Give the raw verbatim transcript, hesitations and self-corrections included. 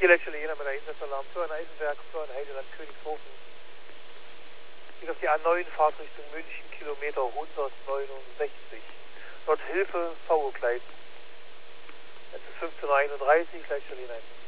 Hier Leitstelle Jena mit der Einsatzsalarm für ein Eisenwerk, für ein Heideland Königshofen. Geht auf die A neun, Fahrtrichtung München, Kilometer hundertneunundsechzig. Dort Hilfe, V O-Kleid. Jetzt ist fünfzehn Uhr einunddreißig, Leitstelle Jena.